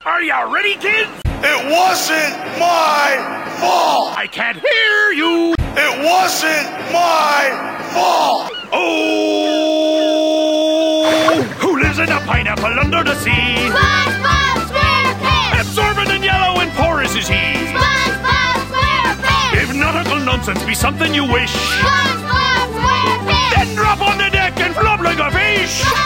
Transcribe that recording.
Are you ready, kids? It wasn't my fault! I can't hear you! It wasn't my fault! Oh! Who lives in a pineapple under the sea? SpongeBob SquarePants! Absorbent and yellow and porous is he. SpongeBob SquarePants! If nautical nonsense be something you wish, SpongeBob SquarePants! then drop on the deck and flop like a fish!